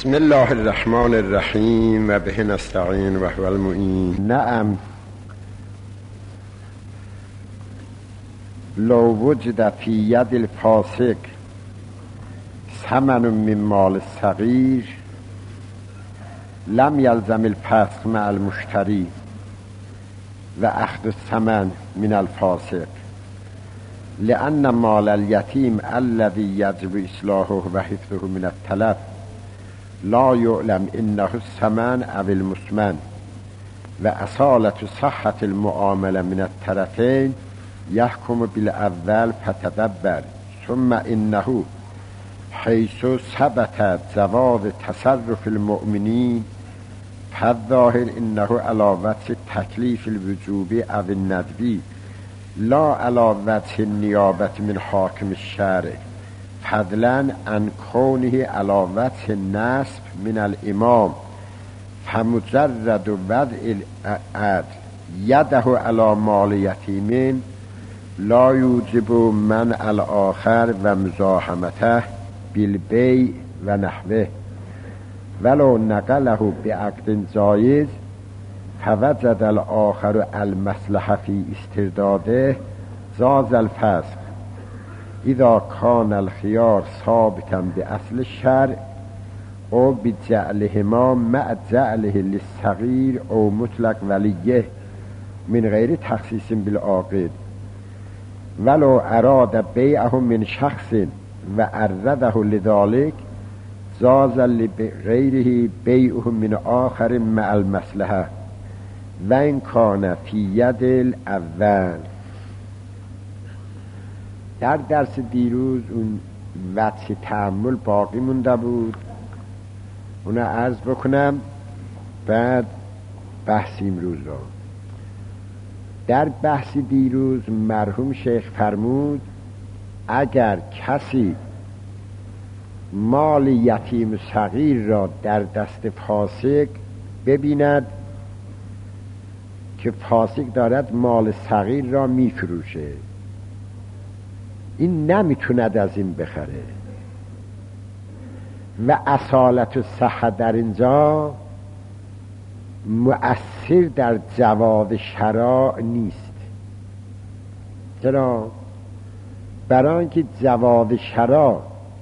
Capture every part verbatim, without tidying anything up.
بسم الله الرحمن الرحیم و به نستعین و هو المعین. نعم لو وجد فی ید الفاسق ثمن من مال الصغیر لم یلزم الفسق مع المشتری و اخذ الثمن من الفاسق لأن مال اليتیم الذي يجب اصلاحه و حفظه من التلف لا يعلم انه الثمن او المثمن و اصالة صحة المعامله من الطرفين يحكم بالاول فتدبر ثم انه حيث ثبت جواز تصرف المؤمنين فالظاهر انه على وجه تكليف الوجوب او الندب لا على وجه النيابة من حاكم الشارع فضلا عن كونه على وجه النصب من الامام فمجرد وضع العدل يده على مال يتيم لا يوجب منع الاخر و مزاحمته بالبيع و نحوه ولو نقله بعقد جائز فوجد الاخر المصلحة في استرداده جاز الفسخ اذا كان الخيار ثابتا باصل الشرع او بجعلهما مع جعله للصغير او مطلق وليه من غير تخصيص بالعاقد ولو اراد بيعه من شخص وعرضه لذلك جاز لغيره بيعه من آخر مع المصلحة وإن كان في يد الاول. در درس دیروز اون وجه تأمل باقی مونده بود، اون عرض بکنم بعد بحث امروز را. در بحث دیروز مرحوم شیخ فرمود اگر کسی مال یتیم صغیر را در دست فاسق ببیند که فاسق دارد مال صغیر را میفروشه، این نمیتوند از این بخره و اصالت الصحة در اینجا مؤثر در جواز شراء نیست. چرا؟ برای اینکه جواز شراء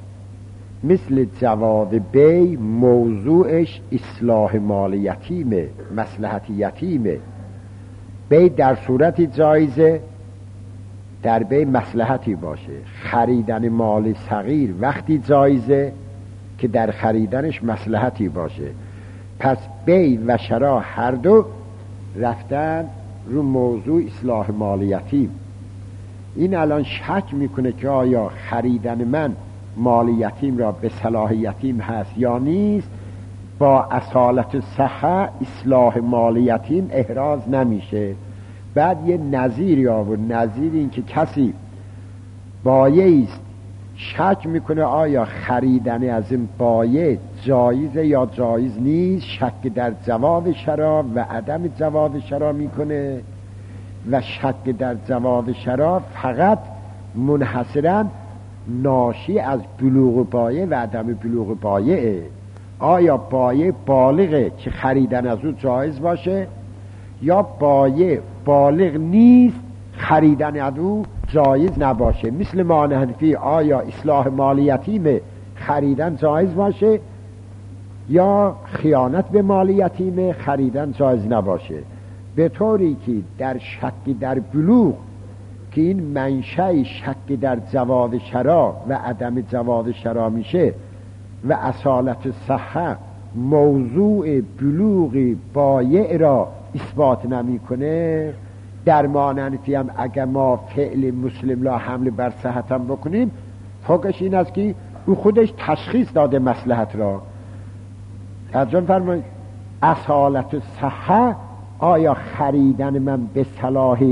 مثل جواز بی موضوعش اصلاح مال یتیمه، مصلحت یتیمه. بی در صورتی جایزه در بی مصلحتی باشه، خریدن مال صغیر وقتی جایزه که در خریدنش مصلحتی باشه. پس بی و شرا هر دو رفتن رو موضوع اصلاح مال یتیم. این الان شک میکنه که آیا خریدن من مال یتیم را به صلاح یتیم هست یا نیست. با اصالت صحه اصلاح مال یتیم احراز نمیشه. بعد یه نظیری آورد، نظیر این که کسی بایع است شک میکنه آیا خریدن از این بایع جایزه یا جایز نیست، شک در جواز شراء و عدم جواز شراء میکنه و شک در جواز شراء فقط منحصرا ناشی از بلوغ بایع و عدم بلوغ بایعه. آیا بایع بالغه که خریدن از او جایز باشه یا بایع بالغ نیست خریدن از او جایز نباشه. مثل ما حنفی آیا اصلاح مال یتیم خریدن جایز باشه یا خیانت به مال یتیم خریدن جایز نباشه. به طوری که در شک در بلوغ که این منشأ شک در جواز شراء و عدم جواز شراء میشه و اصالت صحه موضوع بلوغ بایع را اثبات نمیکنه، در ما حنفی هم اگر ما فعل مسلم لا حمل بر صحت هم بکنیم فوقش این است که او خودش تشخیص داده مصلحت را. ترجمه فرمایید اصالت صحه آیا خریدن من به صلاح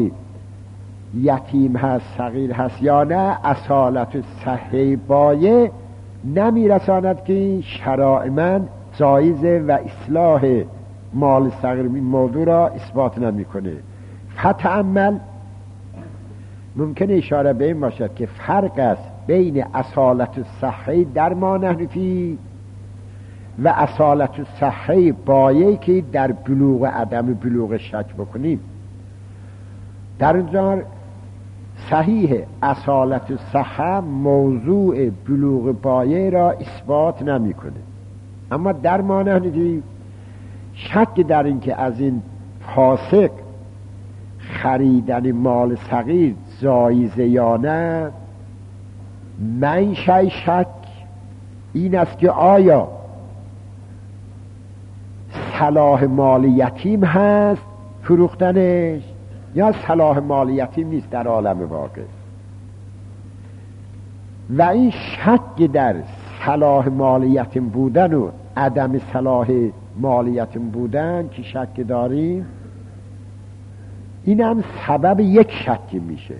یتیم هست صغیر هست یا نه، اصالت صحه بایع نمیرساند که شراء من جایزه و اصلاح مال صغیر این موضوع را اثبات نمیکنه. فتأمل ممکن اشاره به این باشد که فرق است بین اصالت صحه در ما حنفی و اصالت صحه بایه که در بلوغ عدم بلوغ شک بکنیم. در اونجا صحیح اصالت صحه موضوع بلوغ بایه را اثبات نمی کنه، اما در مانند شک در این که از این فاسق خریدن مال صغیر جایزه یا نه، منشأ شک این است که آیا صلاح مال یتیم هست فروختنش یا صلاح مال یتیم نیست در عالم واقع. و این شک در صلاح مال یتیم بودن و عدم صلاح مال یتیم بودن که شک داریم، این هم سبب یک شک میشه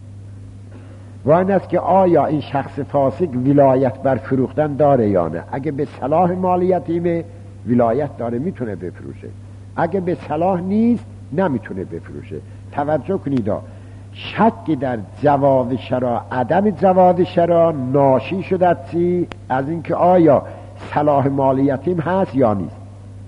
و این است که آیا این شخص فاسق ولایت بر فروختن داره یا نه. اگه به صلاح مال یتیم ولایت داره میتونه بفروشه، اگه به صلاح نیست نمیتونه بفروشه. توجه کنید، شک در جواز شرا عدم جواز شرا ناشی شده چی؟ از اینکه آیا صلاح مال یتیم هست یا نیست.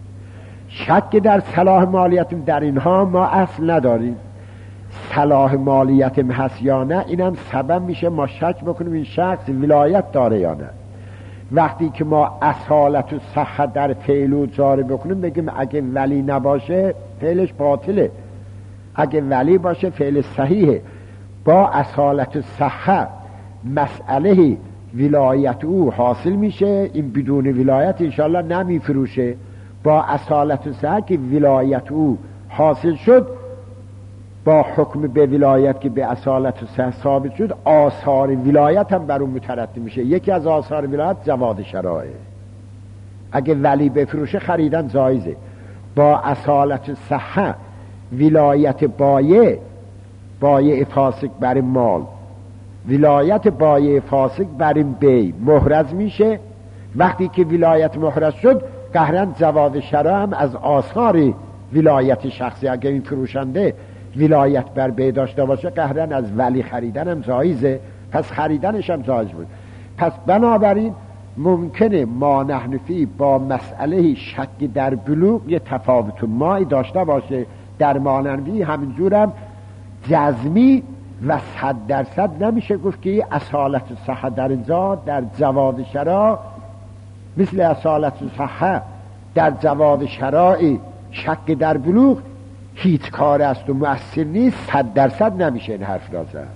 شک در صلاح مال یتیم در اینها ما اصل نداریم، صلاح مال یتیم هست یا نه اینم سبب میشه ما شک بکنیم این شخص ولایت داره یا نه. وقتی که ما اصالت و صحه در فعل و جاری بکنیم بگیم اگه ولی نباشه فعلش باطله، اگه ولی باشه فعل صحیحه. با اصالت و صحه مسئله ولایت او حاصل میشه، این بدون ولایت انشالله نمی فروشه. با اصالت و صحه که ولایت او حاصل شد، با حکم به ولایت که به اصالت و صحه ثابت شد، آثار ولایت هم بر اون مترتب میشه. یکی از آثار ولایت جواز شرائع، اگه ولی بفروشه خریدن جایزه. با اصالت و صحه ولایت بایع بایع فاسق بر مال، ولایت بایع فاسق بر بی محرز میشه. وقتی که ولایت محرز شد قهرن جواز شرع هم از آثار ولایت شخصی، اگه این فروشنده ولایت بر بی داشته باشه قهرن از ولی خریدن هم جایزه، پس خریدنش هم جایز بود. پس بنابراین ممکنه ما نحنفی با مسئله شک در بلوغ یه تفاوت مایی داشته باشه، در ماننوی همینجور هم جزمی و صد درصد نمیشه گفت که اصالت صحه در اینجا در جواز شرع مثل اصالت صحه در جواز شرع شک در بلوغ هیچ کار است و مؤثر نیست، صد درصد نمیشه این حرف را زد.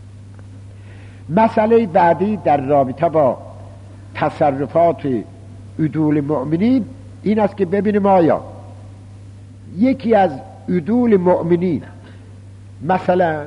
مسئله بعدی در رابطه با تصرفات عدول مؤمنین این است که ببینیم آیا یکی از عدول مؤمنین مثلا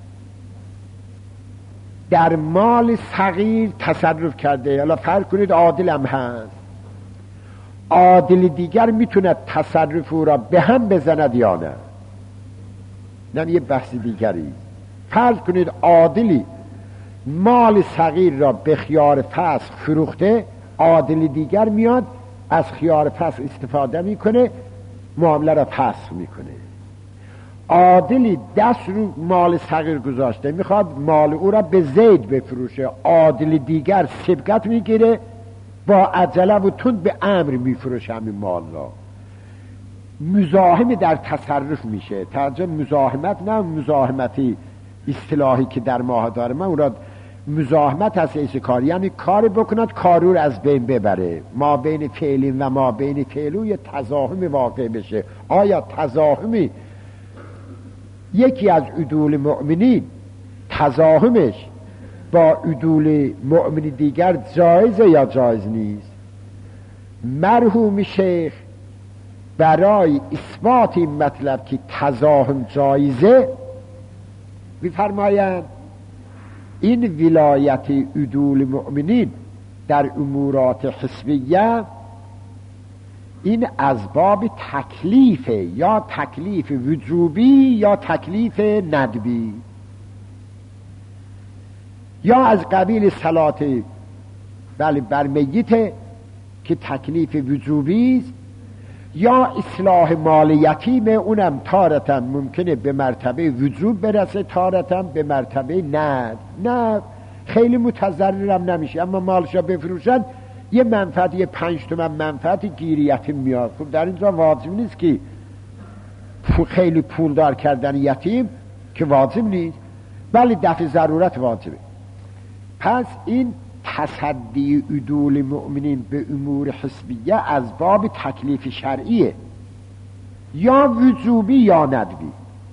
در مال صغیر تصرف کرده، حالا فرض کنید عادل هم هست، عادل دیگر میتونه تصرف او را به هم بزند یا نه، نه یه بحث دیگری. فرض کنید عادلی مال صغیر را به خیار فسخ فروخته، عادل دیگر میاد از خیار فسخ استفاده میکنه، معامله را فسخ میکنه. عادلی دست رو مال صغیر گذاشته میخواد مال او را به زید بفروشه، عادل دیگر سبقت میگیره با عجله و تند به امر میفروشه همین مال را. مزاحم در تصرف میشه. ترجمه مزاحمت نه مزاحمتی اصطلاحی که در ماه داره، من اون را مزاحمت از ایسه کار، یعنی کاری بکند کارو رو از بین ببره، ما بین فعلین و ما بین فعلو یه تزاحم واقع بشه. آیا تزاحمی یکی از عدول مؤمنین تزاحمش با عدول مؤمن دیگر جایزه یا جایز نیست؟ مرحوم شیخ برای اثبات این مطلب که تزاحم جایزه می‌فرمایند این ولایت عدول مؤمنین در امورات حسبیه این از باب تکلیفه، یا تکلیف وجوبی یا تکلیف ندبی، یا از قبیل صلات بله بر میت که تکلیف وجوبی است، یا اصلاح مال یتیم اونم تارتاً ممکنه به مرتبه وجوب برسه، تارتاً به مرتبه ند. نه خیلی متضررم نمیشه، اما مالشا بفروشن یه منفعت، یه پنج تومن منفعت گیری یتیم میاد. خب در اینجا واجب نیست که خیلی پولدار کردن یتیم که واجب نیست، ولی دفع ضرورت واجبه. پس این تصدی عدول مؤمنین به امور حسبیه از باب تکلیف شرعیه، یا وجوبی یا ندبی،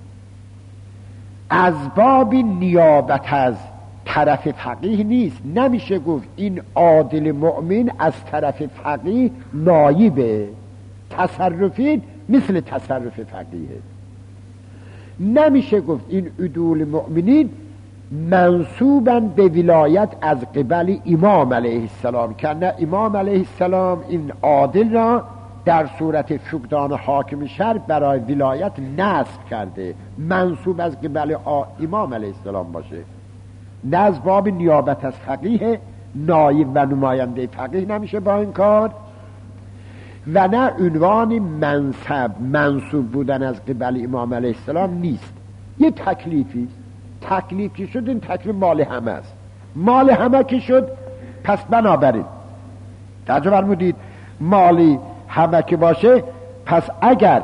از باب نیابت از طرف فقیه نیست. نمیشه گفت این عادل مؤمن از طرف فقیه نایبه، تصرفی مثل تصرف فقیه. نمیشه گفت این عدول مؤمنین منصوبا به ولایت از قبل امام علیه السلام، که نه، امام علیه السلام این عادل را در صورت فقدان حاکم شرع برای ولایت نصب کرده، منصوب از قبل امام علیه السلام باشه. نه از باب نیابت از فقیه، نایب و نماینده فقیه نمیشه با این کار، و نه عنوان منصب منصوب بودن از قبل امام علیه السلام نیست. یه تکلیفی تکلیف که شد، این تکلیف مال همه است. مال همه که شد، پس بنابراین توجه فرمودید، مالی همه که باشه، پس اگر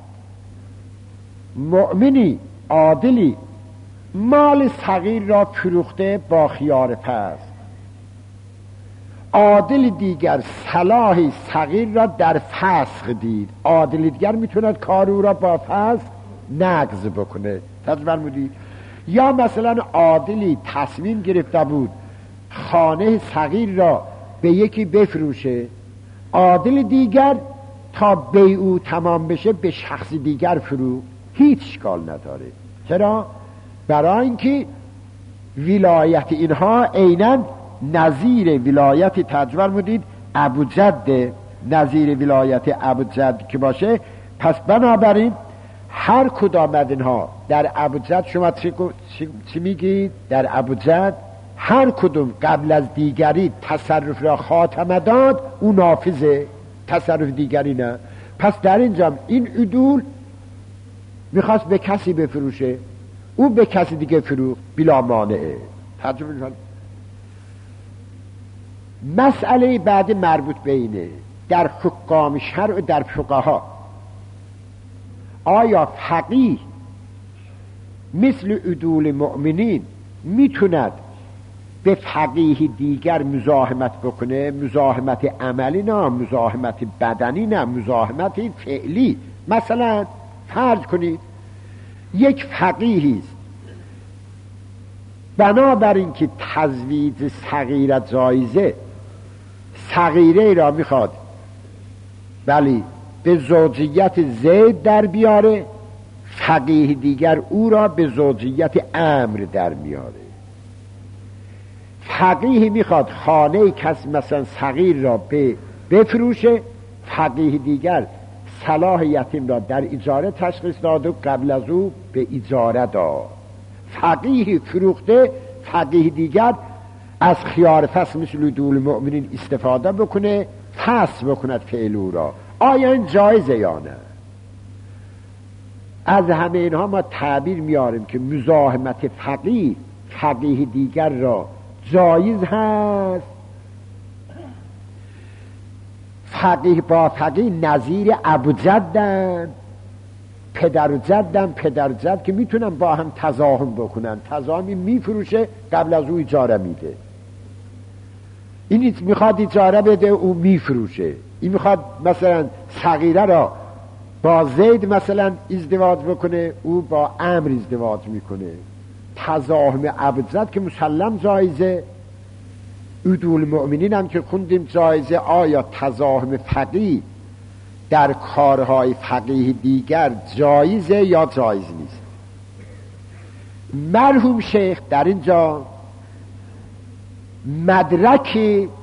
مؤمنی عادلی مال صغیر را فروخته با خیار پس، عادل دیگر صلاح صغیر را در فسخ دید، عادل دیگر میتوند کار او را با فسخ نقض بکنه. توجه فرمودید؟ یا مثلا عادلی تصمیم گرفته بود خانه صغیر را به یکی بفروشه، عادل دیگر تا بیع تمام بشه به شخص دیگر فرو، هیچ اشکال نداره. چرا؟ برای اینکه ولایت اینها عیناً نظیر ولایت تجور مدید ابو جد، نظیر ولایت ابو جد که باشه. پس بنابراین هر کدام از اینها در ابو جد، شما چی, چی میگید؟ در ابو جد هر کدوم قبل از دیگری تصرف را خاتمه داد، اون نافذه، تصرف دیگری نه. پس در اینجا این عدول میخواست به کسی بفروشه، او به کسی دیگه فروخت، بلا مانعه. تجربه میکنم. مسئله بعد مربوط به اینه، در حکام شرع و در فقها، آیا فقیه مثل عدول مؤمنین میتوند به فقیه دیگر مزاحمت بکنه؟ مزاحمت عملی نه، مزاحمت بدنی نه، مزاحمت فعلی. مثلا فرض کنید یک فقیهی است، بنابراین که تزویج صغیره جایزه، صغیره را میخواد ولی به زوجیت زید در بیاره، فقیه دیگر او را به زوجیت امر در میاره. فقیه میخواد خانه کس مثلا صغیر را به بفروشه، فقیه دیگر صلاح یتیم را در اجاره تشخیص داد و قبل از او به اجاره داد. فقیه فروخته، فقیه دیگر از خیار فصل مثل دول مؤمنین استفاده بکنه، فصل بکند فعل او را. آیا این جایزه یا نه؟ از همه اینها ما تعبیر میاریم که مزاحمت فقیه فقیه دیگر را جایز هست. فقیه با فقیه نظیر ابو جدن، پدر و جدن، پدر و جد که میتونن با هم تزاحم بکنن. تزاحمی میفروشه، قبل از او اجاره میده. این میخواد اجاره بده، او میفروشه. این میخواد مثلا صغیره را با زید مثلا ازدواج بکنه، او با امر ازدواج میکنه. تزاحم ابو جد که مسلم جایزه، عدول مؤمنین هم که خوندیم جایزه. آیا تزاحم فقیه در کارهای فقیه دیگر جایزه یا جایز نیست؟ مرحوم شیخ در اینجا مدرک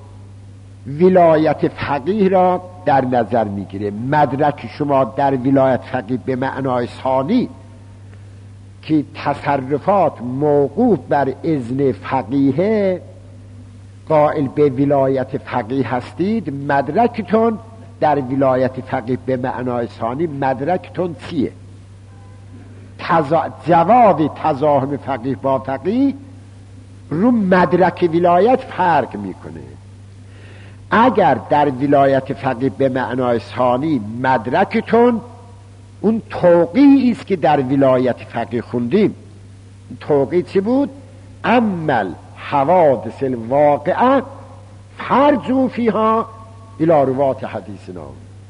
ولایت فقیه را در نظر میگیره. مدرک شما در ولایت فقیه به معنای ثانی که تصرفات موقوف بر اذن فقیه، قائل به ولایت فقیه هستید. مدرکتون در ولایت فقیه به معنای ثانی، مدرکتون چیه؟ تزا... جواب تزاحم فقیه با فقیه رو مدرک ولایت فرق میکنه. اگر در ولایت فقیه به معنای ثانی مدرکتون اون توقیعی است که در ولایت فقیه خوندیم، توقیع چی بود؟ عمل حوادث الواقعه فرجو فیها الی روات حدیثنا.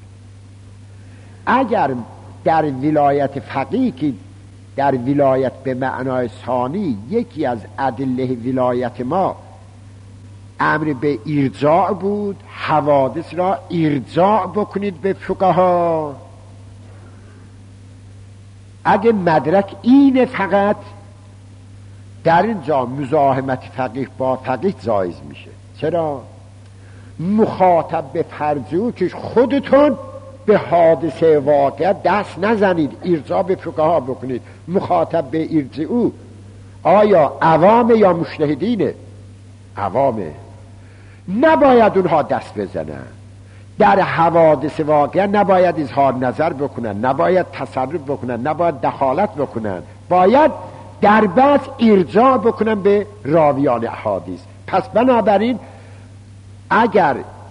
اگر در ولایت فقیه که در ولایت به معنای ثانی یکی از ادله ولایت ما امر به ارجاع بود، حوادث را ارجاع بکنید به فقها، اگه مدرک اینه فقط در اینجا مزاحمت فقیه با فقیه جایز میشه. چرا؟ مخاطب به فرضو که خودتون به حادثه واقع دست نزنید، ارجاع به فقها بکنید. مخاطب به ارجعو آیا عوام یا مجتهدینه؟ عوامه، نباید اونها دست بزنن. در حوادث واقع نباید اظهار نظر بکنن، نباید تصرف بکنن، نباید دخالت بکنن، باید در بحث ارجاع بکنن به راویان احادیث. پس بنابراین اگر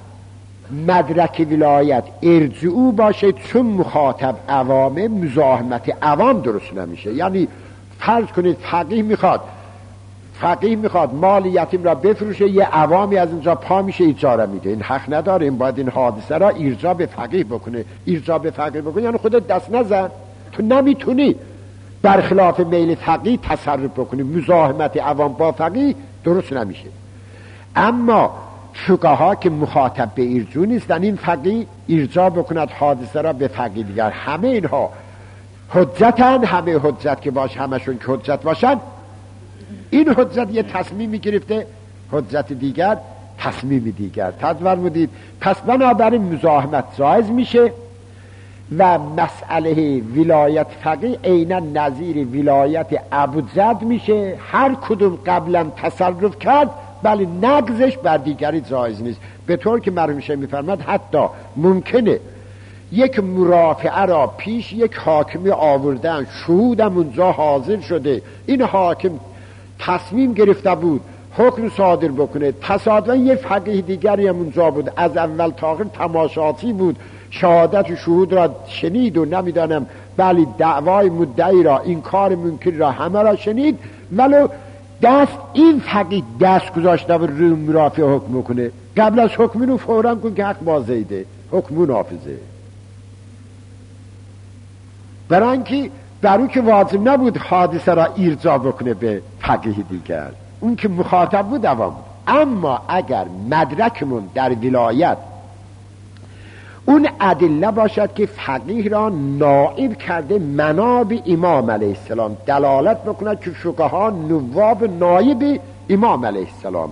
مدرک ولایت ارجعو باشه چون مخاطب عوامه، مزاحمت عوام درست نمیشه. یعنی فرض کنید فقیه میخواد فقیه میخواد مال یتیم را بفروشه، یه عوامی از اونجا پا میشه اجاره میده، این حق نداره، این باید این حادثه را ارجاع به فقیه بکنه. ارجاع به فقیه بکنه یعنی خودت دست نزن، تو نمیتونی برخلاف میل فقیه تصرف بکنی. مزاحمت عوام با فقیه درست نمیشه. اما فقها که مخاطب به ارجاع نیستن، این فقیه ارجاع بکند حادثه را به فقیه دیگر، همه اینها حجتن، همه حجت که باش همشون که حجت باشن، این حجت یه تصمیمی گرفته، حجت دیگر تصمیمی دیگر. تدورمودید. پس بنابراین مزاحمت جایز میشه و مسئله ولایت فقیه عیناً نظیر ولایت ابوجد میشه. هر کدوم قبلا تصرف کرد بله نگذش بر دیگری جایز نیست. به طور که مرحوم شیخ میفرماد حتی ممکنه یک مرافعه را پیش یک حاکمی آوردن، شهودم اونجا حاضر شده، این حاکم تصمیم گرفته بود حکم صادر بکنه، تصادفاً یه فقیه دیگری هم اونجا بود، از اول تا آخر تماشاتی بود، شهادت و شهود را شنید و نمیدانم بله دعوای مدعی را، این کار منکر را همه را شنید، ولو دست این فقیه دست گذاشته و روی مرافع حکم کنه، قبل از حکم رو فوراً کن که حق بازیده، حکم نافذه. برای اینکه برای که واجب نبود حادثه را ارجاع بکنه به فقیه دیگر، اون که مخاطب بود عوام بود. اما اگر مدرکمون در ولایت اون ادله باشد که فقیه را نائب کرده مناب امام علیه السلام، دلالت بکند که فقها نواب نایب امام علیه السلام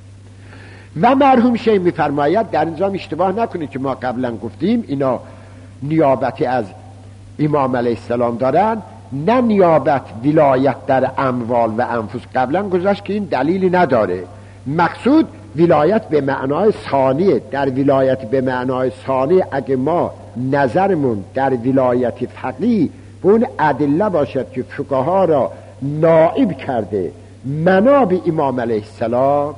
و مرحوم شیخ میفرماید در اینجا اشتباه نکنید که ما قبلا گفتیم اینا نیابت از امام علیه السلام دارن، نه نیابت ولایت در اموال و انفس. قبلا گذاشت که این دلیلی نداره. مقصود ولایت به معنای ثانیه. در ولایت به معنای ثانیه اگه ما نظرمون در ولایت فقیه به اون ادله باشد که فقها را نائب کرده مناب امام علیه السلام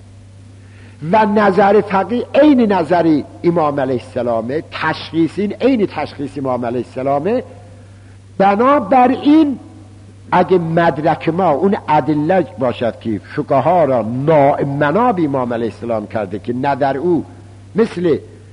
و نظر فقیه عین نظر امام علیه السلامه، تشخیصین عین تشخیص امام علیه السلامه، بنابراین اگه مدرک ما اون ادله باشد که فقها را مناب امام علیه السلام کرده که نظر او مثل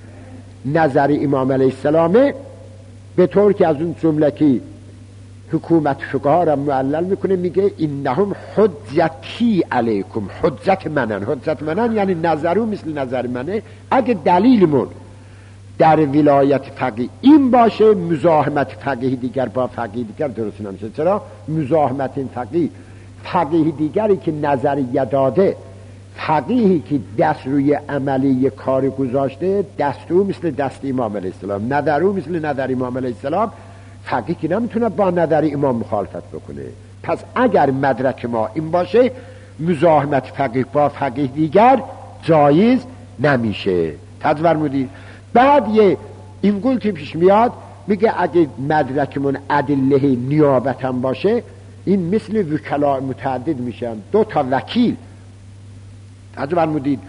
نظر امام علیه السلامه، به طور که از اون جمله که حکومت فقها را معلل میکنه میگه اینهم حجتی علیکم، حجت منن. حجت منن یعنی نظر او مثل نظر منه. اگه دلیلمون در ولایت فقیه این باشه، مزاحمت فقیه دیگر با فقیه دیگر درست نمیشه. چرا؟ مزاحمت این فقیه فقیه دیگری که نظریه داده، فقیهی که دست روی عملی کار گذاشته، دست او مثل دست امام علیه السلام، نظر او مثل نظر امام علیه السلام، فقیه که نمیتونه با نظر امام مخالفت بکنه. پس اگر مدرک ما این باشه، مزاحمت فقیه با فقیه دیگر جایز نمیشه. تدورمودید. بعد یه این گل که پیش میاد میگه اگه مدرکمون ادله نیابت هم باشه، این مثل وکلا متعدد میشن، دو تا وکیل تدورمودید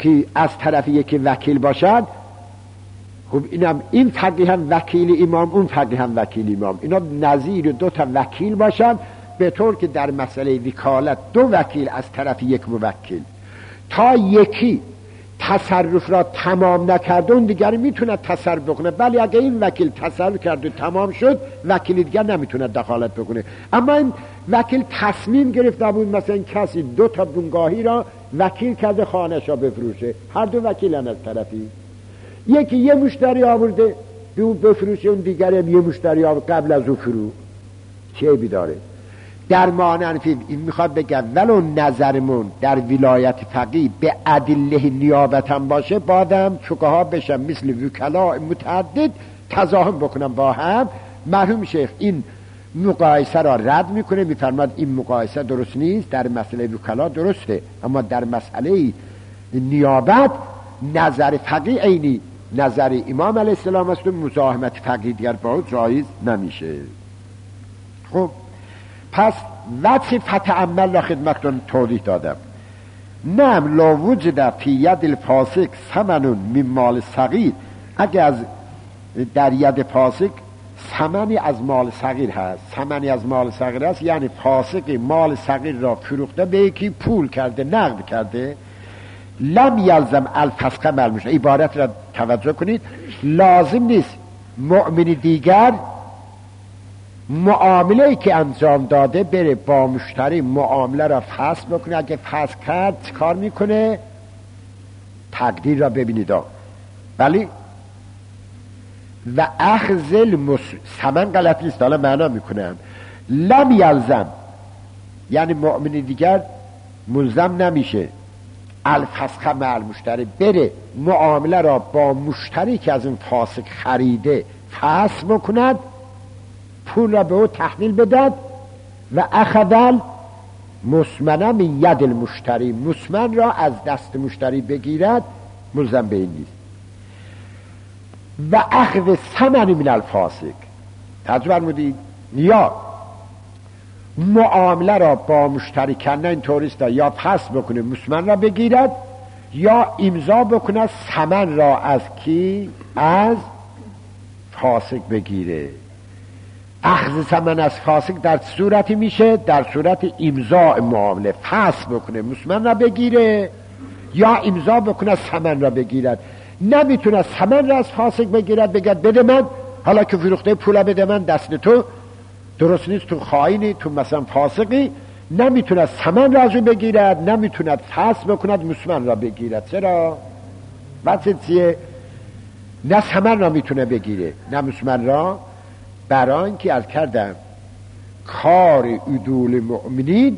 که از طرف یکی وکیل باشد، خب اینم این فقیه هم وکیل امام، اون فقیه هم وکیل امام، اینا نظیر دو تا وکیل باشن، به طور که در مسئله وکالت دو وکیل از طرف یک موکل، تا یکی تصرف را تمام نکرده اون دیگر میتونه تصرف بکنه، ولی اگه این وکیل تصرف کرده تمام شد، وکیل دیگر نمیتونه دخالت بکنه. اما این وکیل تصمیم گرفته بود مثلا کسی دو تا بنگاهی را وکیل کرده خانه‌اش را بفروشه، هر دو وکیلن از طرفی، یکی یه مشتری آورده به اون بفروشه، اون دیگر یه مشتری آورده قبل از اون فرو، چه بیداره در مانند این میخواد بگه ولو نظرمون در ولایت فقیه به ادله نیابتم باشه، بعدم فقها بشن مثل وکلا متعدد تضاهم بکنم با هم. مرحوم شیخ این مقایسه را رد میکنه، میفرماد این مقایسه درست نیست، در مسئله وکلا درسته، اما در مسئله نیابت نظر فقیه عینی نظر امام علیه السلام است و مزاحمت فقیه دیگر با جایز نمیشه. خب پس وجه فتعمل را خدمتتون توضیح دادم. نعم لا وجد فی ید الفاسق ثمن من مال صغیر، اگه از در ید فاسق ثمنی از مال صغیر هست، ثمنی از مال صغیر هست یعنی فاسق مال صغیر را فروخته به یکی پول کرده، نقد کرده، لم یلزم الفسق ملموش، عبارت را توجه کنید، لازم نیست مؤمن دیگر معامله که انجام داده بره با مشتری معامله را فسخ بکنه. اگه فسخ کرد کار میکنه؟ تقدیر را ببینید، ولی و اخذ المس ثمن غلط نیست، حالا معنا میکنم لم یلزم یعنی مؤمن دیگر ملزم نمیشه الفسخ مع المشتری، بره معامله را با مشتری که از این فاسق خریده فسخ بکند، پول را به او تحویل بدد و اخذل مسمنه من ید المشتری، مسمن را از دست مشتری بگیرد، ملزم به این نیست. و اخذ ثمن من الفاسق، توجه فرمودید، یا معامله را با مشتری کردن این طوریست یا پس بکنه مسمن را بگیرد یا امضا بکنه ثمن را از کی؟ از فاسق بگیره. اخذ ثمن از فاسق در صورتی میشه در صورت امضاء معامله، فسخ بکنه مسمن را بگیره یا امضا بکنه ثمن را بگیرد. نمیتونه ثمن را از فاسق بگیرد بگد بده من، حالا که فروخته پول بده من، دست تو درست نیست، تو خائنی، تو مثلا فاسقی. نمیتونه ثمن را از اون بگیرد، نمیتونه فسخ بکند مسمن را بگیرد. چرا؟ واسه چیه؟ نه ثمن را میتونه بگیره نه مسمن را، برای اینکه از کردم کار عدول مؤمنین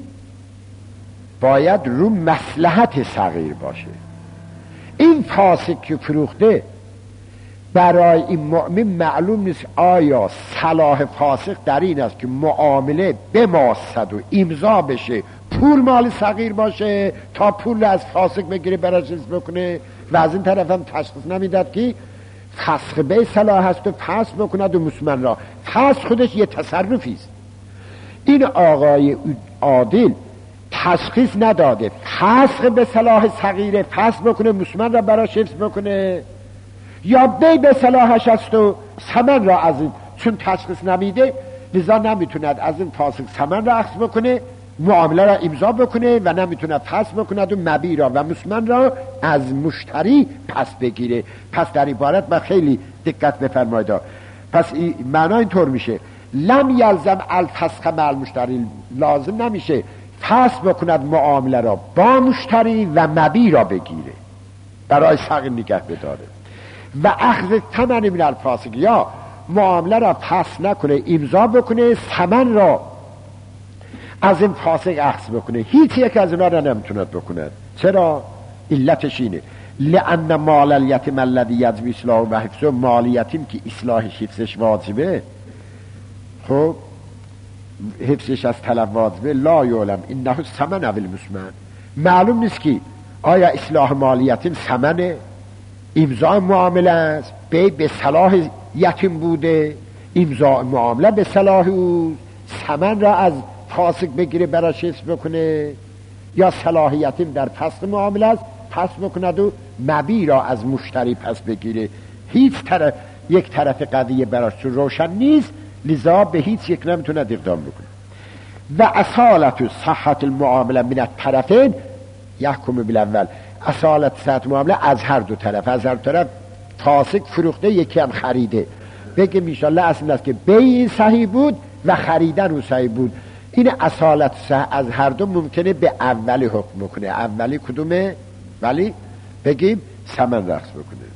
باید رو مصلحت صغیر باشه. این فاسق که فروخته برای این مؤمن معلوم نیست آیا صلاح فاسق در این است که معامله بماسد و امضا بشه، پول مال صغیر باشه تا پول از فاسق بگیره براش بکنه، و از این طرف هم تشخیص نمیداد که فسخ به صلاح هست و فسخ بکند و مسمن را. فسخ خودش یه تصرفی است. این آقای عادل تشخیص نداده فسخ به صلاح صغیر فسخ بکنه مسمن را براش حفظ بکنه، یا بی به صلاحش است و ثمن را از این، چون تشخیص نمیده لذا نمیتوند از این فاسق ثمن را اخذ بکنه، معامله را امضا بکنه و نمیتونه فسخ بکند و مبیع را و مسمن را از مشتری پس بگیره. پس در عبارت من خیلی دقت بفرمایید. پس معنا اینطور میشه لم یلزم الفسخ مع المشتری، لازم نمیشه فسخ بکند معامله را با مشتری و مبیع را بگیره برای صغیر نگه بداره. و اخذ ثمن من الفاسق، یا معامله را فسخ نکنه امضا بکنه ثمن را از این فاسق اخذ بکنه. هیچ یک از اونا را نمیتوند بکند. چرا؟ علتش اینه لأن مال الیتیم الذی یجب اصلاحه و حفظه، مال یتیم که اصلاحش حفظش واجبه، خب حفظش از طلب واجبه، لا یعلم انه ثمن او المسمن، معلوم نیست که آیا اصلاح مال یتیم ثمن امضاء معامله است، به به صلاح یتیم بوده، امضاء معامله به صلاح او، ثمن را از فاسق بگیره براش حفظ بکنه، یا صلاح یتیم در فسخ معامله است پس بکند و مبیع را از مشتری پس بگیره. هیچ طرف یک طرف قضیه براش روشن نیست، لذا به هیچ یک نمیتونه اقدام بکنه. و اصالت و صحت المعامله من الطرفین یحکم بالاول، اصالت صحت معامله از هر دو طرف، از هر طرف فاسق فروخته یکی هم خریده، بگه میشالله اصل است که بیع صحیح بود و خریدن رو صحیح بود. این اصالت صح از هر دو ممکنه به اولی حکم بکنه. اولی کدومه؟ ولی بگیم ثمن رقص بکنه.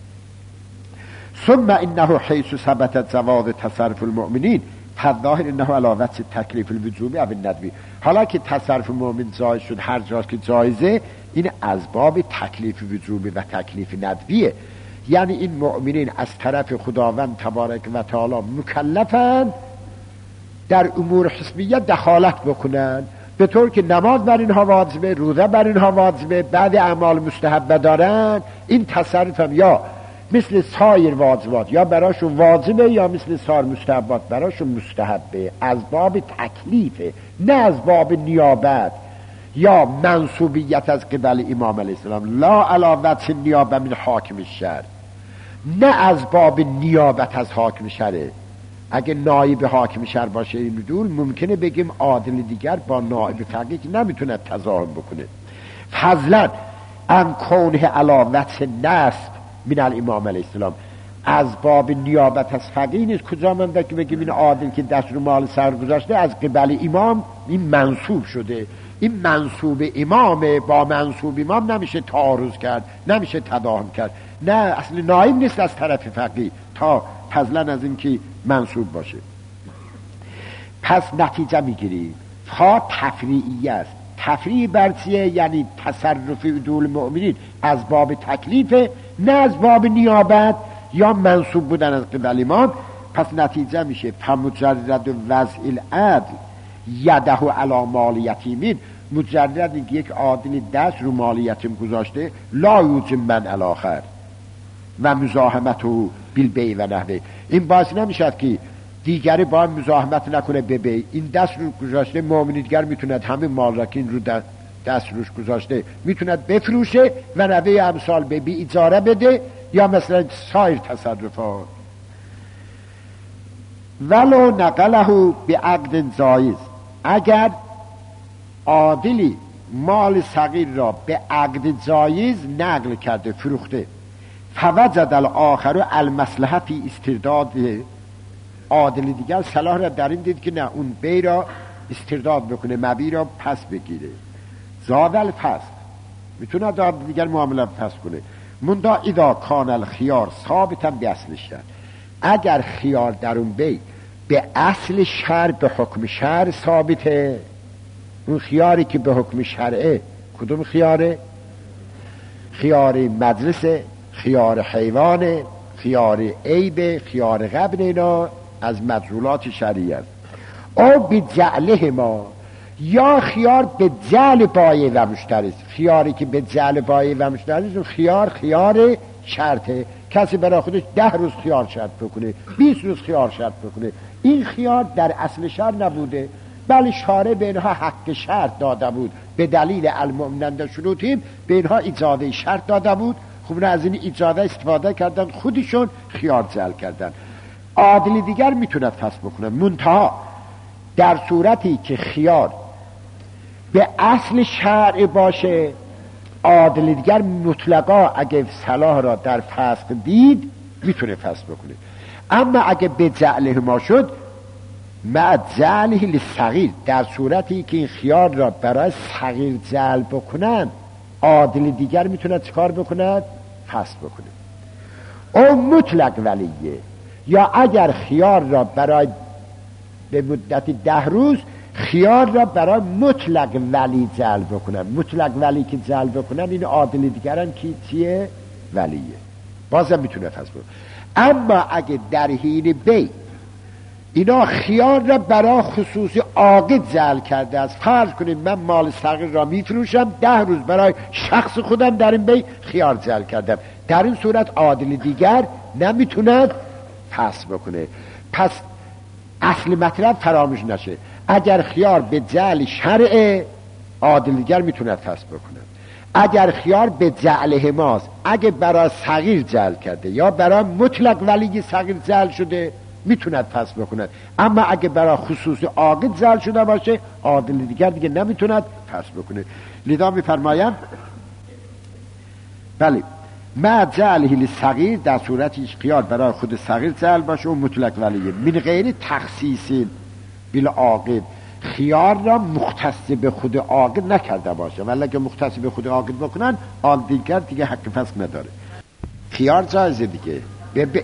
ثم انه حیث ثبتت جواز تصرف المؤمنین فالظاهر انه علاوه تکلیف الوجوبی او الندبی. حالا که تصرف مؤمن جایز شد هر جا که جایزه، این از باب تکلیف وجوبی و تکلیف ندبیه. یعنی این مؤمنین از طرف خداوند تبارک و تعالی مکلفند در امور حسبیه دخالت بکنن، به طور که نماز بر اینها واجبه، روزه بر اینها واجبه، بعد اعمال مستحبه دارن. این تصرف هم یا مثل سایر واجبات یا براشون واجبه یا مثل سایر مستحبات براشون مستحبه، از باب تکلیفه، نه از باب نیابت یا منصوبیت از قبل امام علیه السلام. لا علاوت نیابه من حاکم شهر، نه از باب نیابت از حاکم شهره. اگه نایب حاکم شهر باشه این دول ممکنه بگیم عادل دیگر با نایب فقیه که نمیتونه تظاهر بکنه. فضلا ان کونه علاوت نصب من الامام علیه السلام، از باب نیابت از فقیه نیست. کجا من که بگیم این عادل که دست رو مال سر گذاشته از قبل امام این منصوب شده. این منصوب امامه، با منصوب امام نمیشه تعارض کرد، نمیشه تداهم کرد. نه، اصل نایب نیست از طرف فقیه تا فضلا از این که منصوب باشه. پس نتیجه میگیریم فا تفریعی است. تفریع برچیه؟ یعنی تصرف دول مؤمنین از باب تکلیف، نه از باب نیابت یا منصوب بودن از قبل امام. پس نتیجه میشه فمجرد وضع العدل یده علی مال یتیمین، مجرد اینکه یک عادل دست رو مال یتیم گذاشته، لا یوجب من الاخر و مزاحمت و بالبیع و نحوه، این باعث نمیشد که دیگری با هم مزاحمت نکنه به بیع. این دست رو گذاشته، مؤمن دیگر میتوند همه مال را که این رو دست روش گذاشته میتوند بفروشه و نوه امثال به بی اجاره بده یا مثلا سایر تصرفات. ولو نقله به عقد جایز، اگر عادلی مال صغیر را به عقد جایز نقل کرده فروخته، فوجد الاخر المصلحه فی استرداد، عادل دیگر صلاح را در این دید که نه اون بی را استرداد بکنه، مبی را پس بگیره، زاد الفسق، میتونه عادل دیگر معامله پس کنه. مندا اذا کان الخیار ثابتا به اصل شرع، اگر خیار در اون بی به اصل شرع به حکم شرع ثابته، اون خیاری که به حکم شرعه کدوم خیاره؟ خیار مجلسه، خیار حیوانه، خیار عیب، خیار غبن، اینا از مجهولات شرعی است. او به جعله ما، یا خیار به جعل بایع و مشتری، خیاری که به جعل بایع و مشتری، اون خیار خیار شرطه. کسی برای خودش ده روز خیار شرط بکنه، بیست روز خیار شرط بکنه، این خیار در اصل شرط نبوده، بله شارع به اینها حق شرط داده بود، به دلیل المؤمنین شروطیم به اینها اجازه شرط داده بود. خب از این اجازه استفاده کردن، خودشون خیار جعل کردن. عادل دیگر میتوند فسخ بکنه، منتها در صورتی که خیار به اصل شرع باشه، عادل دیگر مطلقا اگه صلاح را در فسخ دید میتونه فسخ بکنه. اما اگه به جعله ما شد، مع جعله للصغیر، در صورتی که این خیار را برای صغیر جعل بکنن، عادل دیگر میتونه چکار بکنه؟ فسخ بکنه. او مطلق ولیه، یا اگر خیار را برای به مدت ده روز خیار را برای مطلق ولی جعل بکنن، مطلق ولی که جعل بکنن این عادل دیگرن که چیه؟ ولیه، بازم میتونه فسخ بکنه. اما اگه در حین بی اینا خیار را برای خصوصی عاقد جعل کرده است، فرض کنید من مال صغیر را میفروشم، ده روز برای شخص خودم در این بی خیار جعل کردم، در این صورت عادل دیگر نمیتوند فسخ بکنه. پس اصل مطلب فراموش نشه، اگر خیار به جعل شرع، عادل دیگر میتوند فسخ بکنه. اگر خیار به جعل ماست، اگه برای صغیر جعل کرده یا برای مطلق ولی صغیر جعل شده میتوند پس بکند، اما اگه برای خصوص عاقد جعل شده باشه عادل دیگر دیگه نمیتوند پس بکنه. لذا میفرمایم بله ما جعله للصغیر، در صورتی خیار برای خود صغیر جعل باشه و مطلق ولیه، من غیر تخصیص بالعاقد، خیار را مختص به خود عاقد نکرده باشه، ولی اگه مختص به خود عاقد بکنن آن دیگر دیگه حق فسخ نداره. خیار جایزه دیگه. به ب...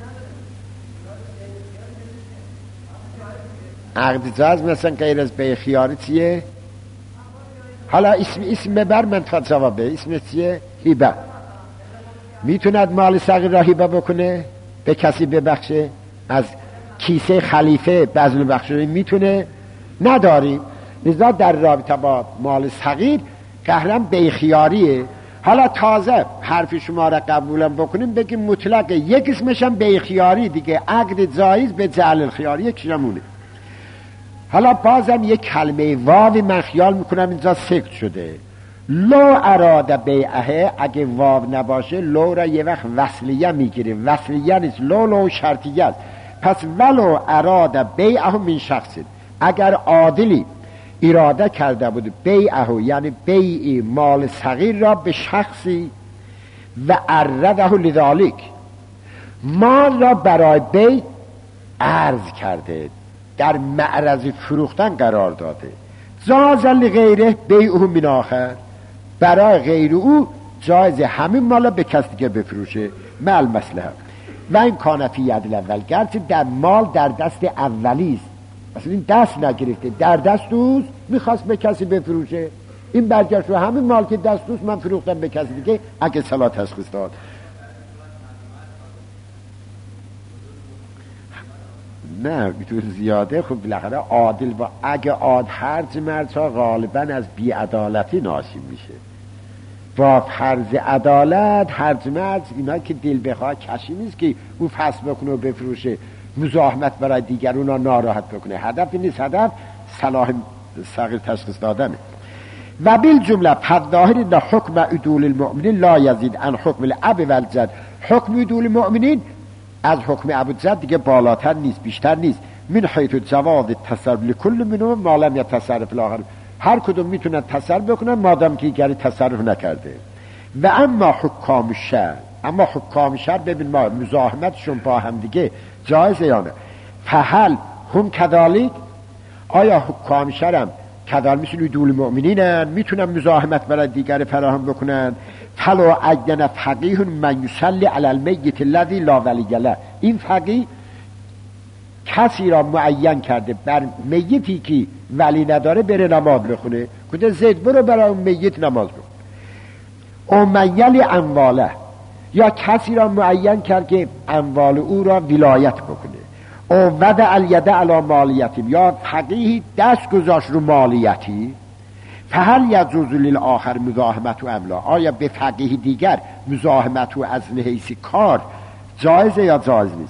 عقد جایز مثلا غیر از به خیاری چیه؟ حالا اسم اسم ببر من تا جوابه. اسم چیه؟ هیبه. میتوند مال صغیر را هیبه بکنه، به کسی ببخشه، از کیسه خلیفه بذل بخشه میتونه؟ نداریم. لذا در رابطه با مال صغیر قهرم بیخیاریه. حالا تازه حرف شما را قبولم بکنیم بگیم مطلقه، یک اسمش هم بیخیاری دیگه، عقد جایز به جعل الخیاری یکیشمونه. حالا بازم یک کلمه واو من خیال میکنم اینجا سکت شده، لو اراده بیعه، اگه واو نباشه لو را یه وقت وصلیه میگیره، وصلیه نیست، لو لو شرطیه است. پس ولو اراده بیعه من شخص، اگر عادلی اراده کرده بود بیعه یعنی بیع مال صغیر را به شخصی و عرضه لذالک، مال را برای بیع عرض کرده، در معرض فروختن قرار داده، جاز لغیره بیعه من آخر، برای غیر او جایز همین مال به کسی دیگه بفروشه مع المصلحه. و این کان فی ید الاول، گرچه در مال در دست اولی است، اصلا این دست نگرفته، در دست اوست، میخواست به کسی بفروشه، این برگشت رو همین مال که دست اوست من فروختم به کسی دیگه، اگه صلاح تشخیص داد. نه تو زیاده خب بالاخره عادل با اگه عاد هرج مرزها غالبا از بی‌عدالتی ناشی میشه، با فرض عدالت هرج مرز اینا که دل بخواه کشی نیست که او فصل بکنه و بفروشه، مزاحمت برای دیگرون رو ناراحت بکنه، هدف نیست، هدف صلاح صغیر تشخیص دادنه. و بالجمله فالظاهر ان حکم عدول المؤمنین لا یزید عن حکم الاب و الجد، حکم عدول المؤمنین از حکم اب و جد دیگه بالاتر نیست، بیشتر نیست، من حیث جواز التصرف لكل منهم ما لم يتصرف الاخر، هر کدوم میتونن تصرف بکنن مادام که دیگری تصرف نکرده. و اما حکام شرع، اما حکام شرع ببین ما مزاحمتشون با هم دیگه جایزه یا نه؟ فهل هم کذالک، آیا حکام شرع هم کذالک مثل عدول المؤمنینن میتونن مزاحمت برای دیگر فراهم بکنن؟ فلو عین فقیه من یصلی علی المیت الذی لا ولی له، این فقیه کسی را معین کرده بر میتی که ولی نداره بره نماز بخونه، گفته زید برو برای اون میت نماز بخون. او من یلی امواله، یا کسی را معین کرد که اموال او را ولایت بکنه. او وضع الید علی مالیتی، یا فقیه دست گذاشت رو مالیتی. فهل یجوز للآخر مزاحمت و املا، آیا به فقیه دیگر مزاحمت و از حیث کار جایزه یا جایز نیست؟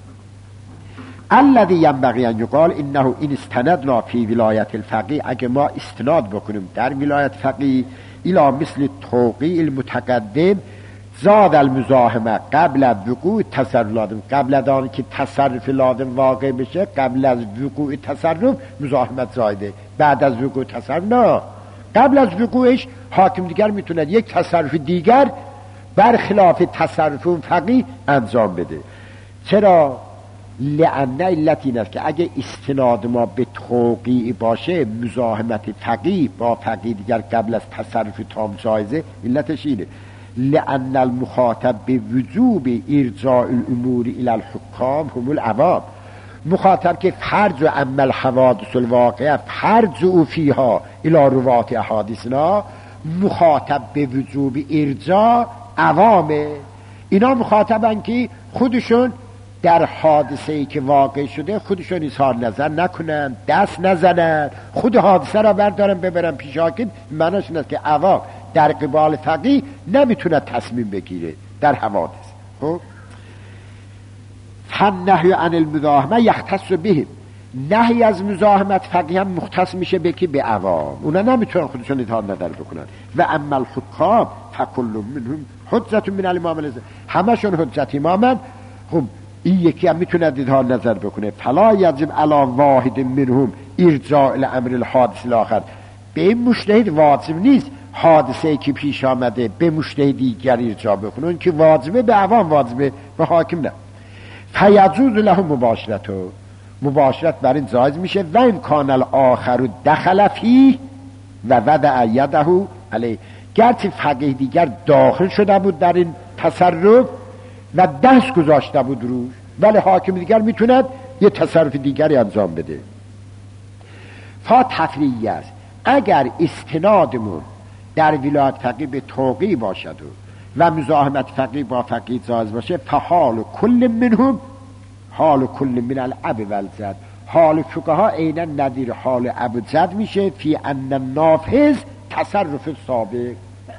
الذي ينبغي ان يقال انه ان استندنا في ولایت الفقیه، اگه ما استناد بکنیم در ولایت فقیه الى مثل توقیع المتقدم زاد المزاحمه قبل از وقوع تصرف لازم، قبل از آن که تصرف لازم واقع بشه، قبل از وقوع تصرف مزاحمت زایده، بعد از وقوع تصرف نه، قبل از وقوعش حاکم دیگر میتونه یک تصرف دیگر برخلاف تصرف اون فقیه انجام بده. چرا؟ لأن علت این است که اگه استناد ما به توقیع باشه مزاحمت فقیه با فقیه دیگر قبل از تصرف تام جایزه، علتش اینه لأن المخاطب به وجوب ارجاع الامور الى الحکام هم العوام، مخاطب که فرض و عمل حوادث الواقعه فرض او فیها الى روات احادیثنا، مخاطب به وجوب ارجاع عوامه، اینا مخاطبن که خودشون در حادثه‌ای که واقع شده خودشون اظهار نظر نکنن، دست نزنن، خود حادثه را بردارن ببرن پیش حاکم، معناش این است که عوام در قبال فقیه نمیتونه تصمیم بگیره در حوادث. خب فالنهی عن المزاحمه یختص بهم، نهی از مزاحمت فقیه هم مختص میشه به کی؟ به عوام. اونا نمیتونن خودشون اظهار نظر بکنن. و اما الحکام فکل منهم حجت من الامام الازم، همشون حجت امامن. خب این یکی هم میتونه اظهار نظر بکنه. فلا یجب علی واحد منهم ارجاع الامر الحادث الاخر، به این مجتهد واجب نیست حادثه که پیش آمده به مجتهد دیگر ارجاع بکنه، اون که واجبه به عوام واجبه، به حاکم نه. فیجوز له مباشرته، مباشرت بر این جایز میشه. و این کان الاخر دخل فیه و وضع یده علیه، گرچه فقیه دیگر داخل شده بود در این تصرف و دست گذاشته بود روش، ولی حاکم دیگر میتوند یه تصرف دیگری انجام بده. فا تفریعی است. اگر استنادمون در ولایت فقیه به توقیع باشد و مزاحمت فقیه با فقیه جایز باشه، فحال کل منهم حال کل من الاب والجد، حال فقها عینا نظیر حال اب جد میشه. فی ان النافذ تصرف سابق،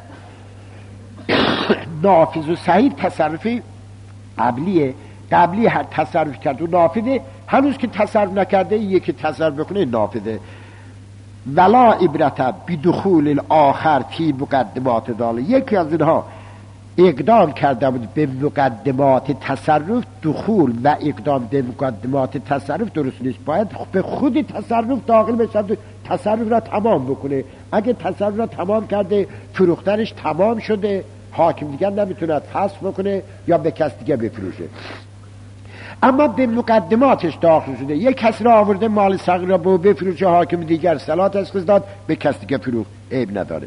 نافذ و صحیح تصرف قبلیه، قبلی هر تصرف کرد و نافذه، هنوز که تصرف نکرده یکی تصرف بکنه نافذه. ولا عبرت بدخول الاخر فی مقدمات داله، یکی از اینها اقدام کرده بود به مقدمات تصرف، دخول و اقدام به مقدمات تصرف درست نیست، باید به خود تصرف داخل بشد و تصرف را تمام بکنه. اگه تصرف را تمام کرده فروختنش تمام شده، حاکم دیگر نمیتونه فسخ بکنه یا به کس دیگر بفروشه. اما به مقدماتش داخل شده، یک کس را آورده مال صغیر را به بفروشه، حاکم دیگر صلاح تشخیص داد، به کس دیگر فروخت، عیب نداره.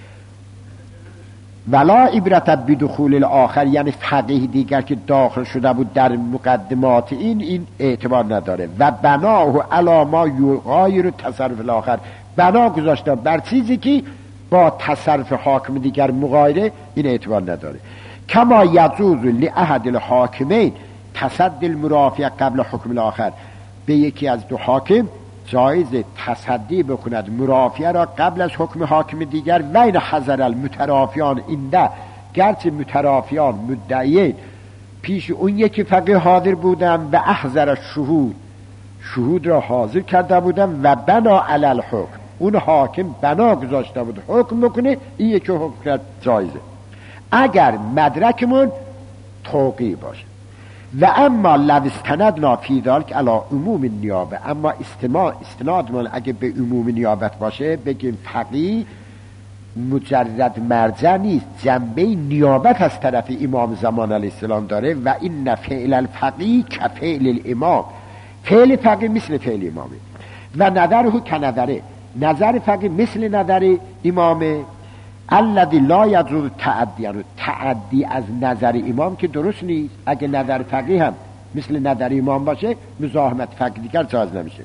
ولا عبرت بدخول الاخر، یعنی فقیه دیگر که داخل شده بود در مقدمات این این اعتبار نداره. و بناه علی ما یغایر تصرف الاخر، بنا گذاشته بر چیزی که با تصرف حاکم دیگر مغایره، این اعتبار نداره. کما یجوز لاحد الحاکمین تصدی المرافع قبل حکم الاخر، به یکی از دو حاکم جایز تصدی بکند مرافعه را قبل از حکم حاکم دیگر. و این حضر المترافیان اینده، گرچه مترافیان مدعیین پیش اون یکی فقیه حاضر بودن و احضر شهود، شهود را حاضر کرده بودن و بنا علی الحکم، اون حاکم بنا گذاشته بود حکم بکنه، این یکی حکم کرد جایزه اگر مدرکمون توقیع باشه. و اما لو استندنا فی ذلک علی عموم نیابه، اما استنادمون اگه به عموم نیابت باشه، بگیم فقیه مجرد مرجع نیست، جنبه نیابت از طرف امام زمان علیه السلام داره. و این فعل الفقیه کفعل الامام، فعل فقیه مثل فعل امامه. و نظره کنظره، نظر فقیه مثل نظر امامه. الذی لا یجوز تعدی، یعنی تعدی از نظر امام که درست نیست. اگه نظر فقیه هم مثل نظر امام باشه، مزاحمت فقیه دیگر جایز نمیشه.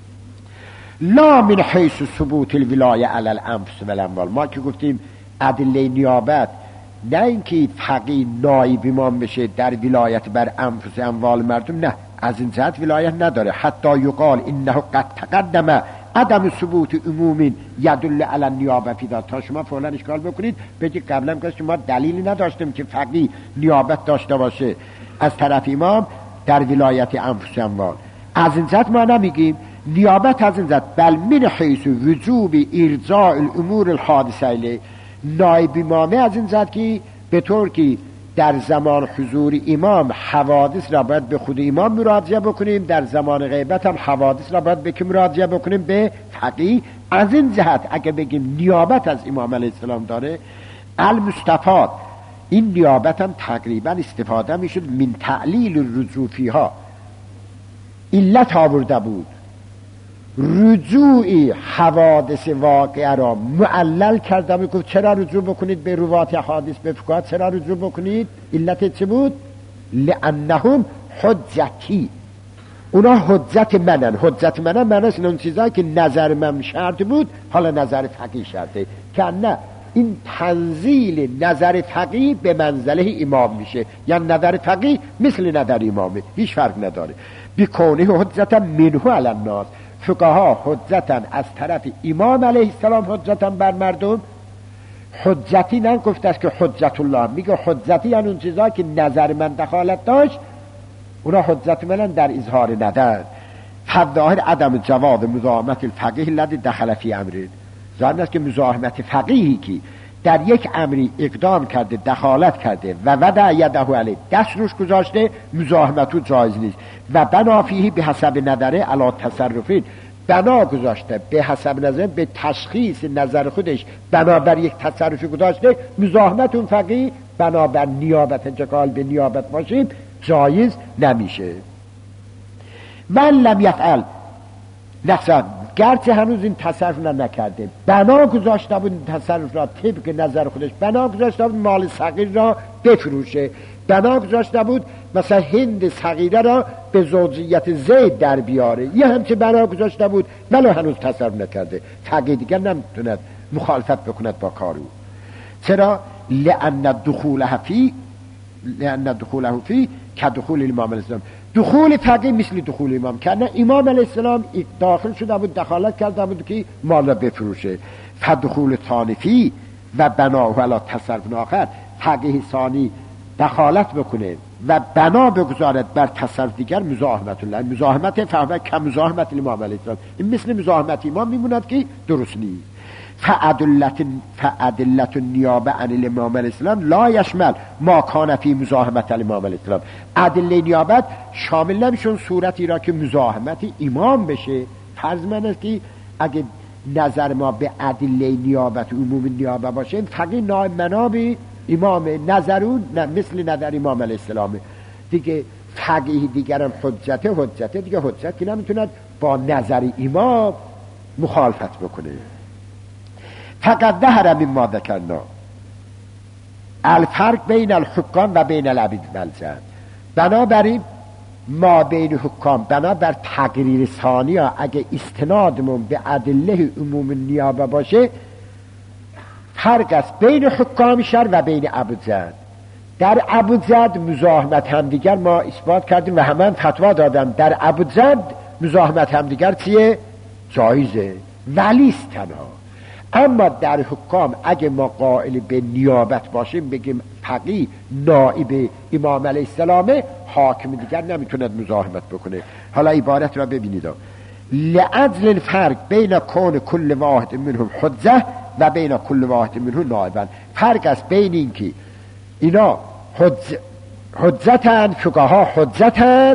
لا من حیث ثبوت الولایه علی الانفس و الاموال، ما که گفتیم ادله نیابت نه اینکه فقیه نایب امام بشه در ولایت بر انفس اموال مردم، نه، از این جهت ولایت نداره. حتی یقال انه قد تقدم عدم ثبوت عمومی یدل علی النیابه فی ذات، تا شما فعلا اشکال بکنید بگید قبلا که ما دلیلی نداشتیم که فقیه نیابت داشته باشه از طرف امام در ولایت انفس اموال. از این جهت ما نمیگیم نیابت از این جهت، بل من حیث وجوب ارجاع الامور الحادثه الیه، نایب امامه از این جهت که به طور که در زمان حضور امام حوادث را باید به خود امام مراجعه بکنیم، در زمان غیبت هم حوادث را باید به که مراجعه بکنیم؟ به فقیه. از این جهت اگه بگیم نیابت از امام علیه السلام داره، المستفاد، این نیابت هم تقریبا استفاده میشد من تعلیل الرجوع فیها، علت آورده بود رجوعی حوادث واقعه را معلل کرده بود، گفت چرا رجوع بکنید به روات حادث، به فقها چرا رجوع بکنید؟ علت چه بود؟ لانهم حجتی، اونا حجت منن. حجت منن معنیش اون چیزایی که نظر من شرط بود حالا نظر فقیه شرطه، که نه، این تنزیل نظر فقیه به منزله امام میشه، یعنی نظر فقیه مثل نظر امامه، هیچ فرق نداره. بکونه حجتا منه علی الناس، فقها حجتا از طرف امام علیه السلام حجتا بر مردم. حجتی نه گفته است که حجت الله، میگه حجتی یعنی اون چیزایی که نظر من دخالت داشت، اونا حجت منن در اظهار نظر. فالظاهر عدم جواز مزاحمت الفقیه الذی دخل فی امر. ظاهر است که مزاحمت فقیهی که در یک امری اقدام کرده، دخالت کرده و وضع یده علیه، دست روش گذاشته، مزاحمت او جایز نیست. و بنا فیه به حسب نظره علی تصرفین، بنا گذاشته به حسب نظر، به تشخیص نظر خودش بنابر یک تصرفی گذاشته، مزاحمت اون فقیه بنابر نیابت جکال به نیابت باشیم جایز نمیشه. من لم یفعل نفسا، گرچه هنوز این تصرف را نکرده، بنا گذاشته بود این تصرف را طبق نظر خودش، بنا گذاشته بود مال صغیر را بفروشه، بنا گذاشته بود مثلا هند صغیره را به زوجیت زید در بیاره، یه همچه بنا گذاشته بود ولو هنوز تصرف نکرده، فقیه دیگر نمیتوند مخالفت بکند با کارو. چرا؟ لأن دخوله فی لأن دخوله فی که دخول امام الاسلام، دخول فقیه مثل دخول امام، که نه امام علیه السلام داخل شده بود، دخالت کرده بود که مال را بفروشه. فدخول ثانفی و بناه علی تصرف آخر، فقیه ثانی دخالت بکنه و بنا بگذارد بر تصرف دیگر، مزاحمت الله، مزاحمت فهمه که مزاحمت امام علیه السلام، این مثل مزاحمت امام میموند که درست نیست. فعدلت فعدلت النیابه عن الامام علیه السلام لا یشمل ما کان فی مزاحمت الامام علیه السلام، ادله نیابت شامل نمیشون صورتی را که مزاحمت امام بشه. فرض من است که اگه نظر ما به ادله نیابت عموم نیابه باشه، فقیه نائب مناب امام، نظرون نه مثل نظر امام علیه السلام دیگه، فقیه دیگرم حجت حجت دیگه، حجت که نمیتوند با نظر امام مخالفت بکنه. فقط ظهر مما ذکرنا الفرق بین الحکام و بین العبید والجد، بنابراین ما بین حکام بنابر تقریر ثانی ها اگه استنادمون به ادله عموم نیابه باشه، فرق است بین حکام شر و بین عبودزد. در عبودزد مزاحمت هم دیگر ما اثبات کردیم و همه هم فتوا دادن در عبودزد مزاحمت هم دیگر چیه؟ جایزه، ولیست تنها. اما در حکام اگه ما قائل به نیابت باشیم، بگیم فقیه نائب امام علیه السلام، حاکم دیگر نمیتوند مزاحمت بکنه. حالا عبارت را ببینید، لعجل الفرق بین کون کل واحد منهم حجه و بین کل واحد منهم نائبا، فرق است بین این که اینا حج... حجتن، فقها حجتن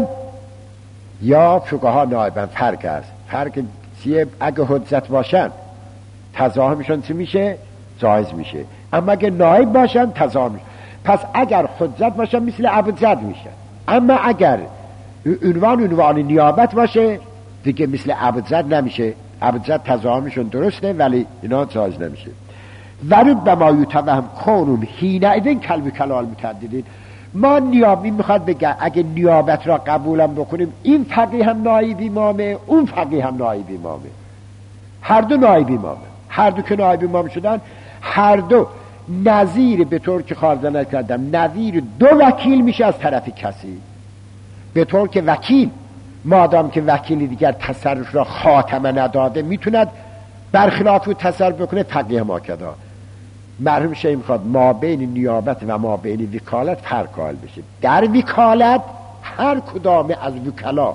یا فقها نائبا، فرق است. فرق چیه؟ اگه حجت باشن تزاحمشون چی میشه؟ جایز میشه. اما اگه نائب باشن تزاحم میشه. پس اگر حجت باشن مثل عبودزد میشه، اما اگر عنوان عنوان نیابت باشه دیگه مثل عبودزد نمیشه. عبودزد تزاحمشون درسته ولی اینا جایز نمیشه. ورود به ما یوتوهم کونون هینه ایدن کلب کلال متعددین، ما نیابی میخواد بگه اگه نیابت را قبولم بکنیم، این فقیه هم نائب امامه، اون فقیه هم نائب امامه، هر دو نائب امامه، هر دو که نائب امام شدن، هر دو نظیر، به طور که خارزانه کردم، نظیر دو وکیل میشه از طرف کسی، به طور که وکیل مادام که وکیل دیگر تصرف را خاتمه نداده میتوند برخلاف او تصرف بکنه، فقیه ما کدا. مرحوم شیخ میخواد ما بین نیابت و ما بین وکالت فرق قائل بشه. در وکالت هر کدام از وکلا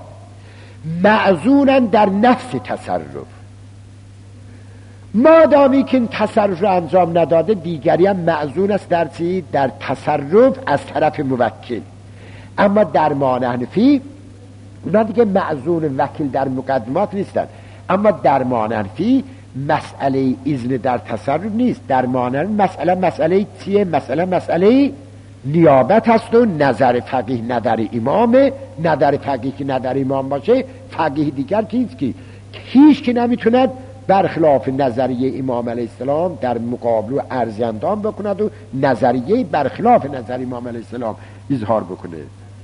معذورن در نفس تصرف، مادامی که این تصرف را انجام نداده دیگری هم معذور است در چی؟ در تصرف از طرف موکل. اما در مانع حنفی اونا دیگه معذور وکیل در مقدمات نیستن، اما در مانع حنفی مسئله اذن در تصرف نیست، در مانع مسئله مسئله چیه؟ مسئله مسئله نیابت هست و نظر فقیه نظر امامه، نظر فقیه که نظر امام باشه، فقیه دیگر کیست که هیچ که نمیتوند برخلاف نظریه امام علیه السلام در مقابل و عرض اندام بکند و نظریه برخلاف نظر امام علیه السلام اظهار بکنه.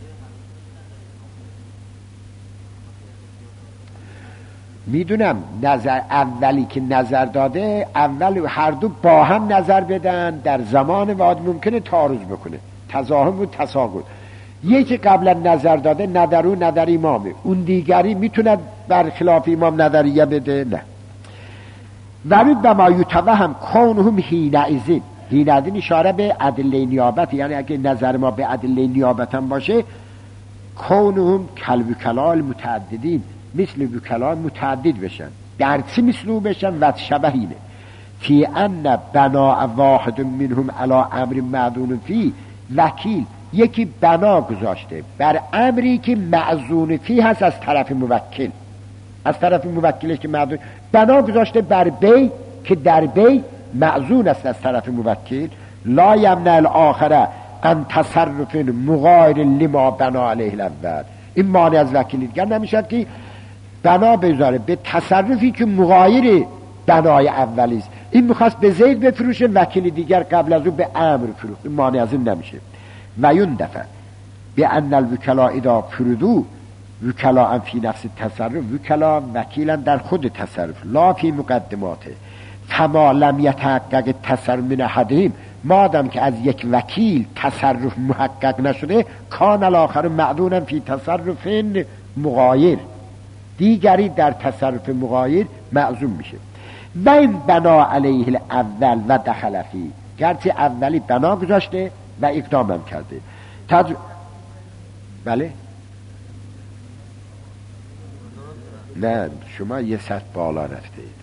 میدونم نظر اولی که نظر داده، اول هر دو با هم نظر بدن، در زمان واحد ممکنه تعارض بکنه، تزاحم و تساقط. یکی قبلا نظر داده نظر و نظر امامه، اون دیگری میتونه برخلاف امام نظریه بده، نه. ورود به ما یتوهم کونهم حینئذ، حینئذ اشاره به ادله نیابت، یعنی اگه نظر ما به ادله نیابت هم باشه، کونهم کلب کلال متعددین، مثل وکلا متعدد بشن. در چی مثلو بشن؟ و شبه اینه فی ان بنا واحد منهم علی امر معذون فی، وکیل یکی بنا گذاشته بر امری که معذون فی هست از طرف موکل، از طرف موکلش که معذون، بنا گذاشته بر بی که در بی معذون است از طرف موکل. لا یمنع الاخره ان تصرف مغایر لما بنا علیه الاول، این مانع از وکیل دیگر نمیشد که بنا بذاره به تصرفی که مغایر بنای اولی است. این میخواست به زید بفروشه، وکیل دیگر قبل از او به امر فروخت، این مانع از این نمیشه. و یون دفع به ان الوکلا اذا فردو وکلا فی نفس تصرف، وکلا وکیلا در خود تصرف، لا فی مقدماته. فما لم یتحقق تصرف من احدهم، مادام که از یک وکیل تصرف محقق نشده، کان الاخر معذونا فی تصرف مغایر، دیگری در تصرف مغایر معذون میشه. و این بنا علیه الاول و دخل فی، گرچه اولی بنا گذاشته و اقدامم کرده. تج... بله نه شما یه سطح بالا رفتید.